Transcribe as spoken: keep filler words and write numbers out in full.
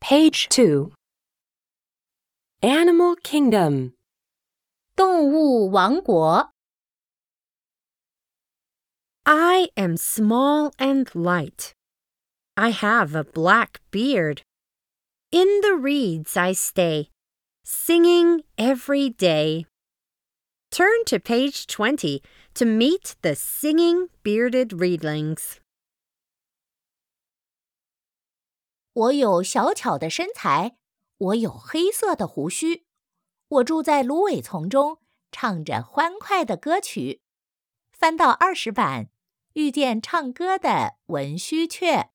Page two. Animal Kingdom. 动物王国。 I am small and light. I have a black beard. In the reeds I stay, singing every day. Turn to page twenty to meet the singing bearded reedlings. 我有小巧的身材，我有黑色的胡须，我住在芦苇丛中，唱着欢快的歌曲。翻到二十版，遇见唱歌的文须雀。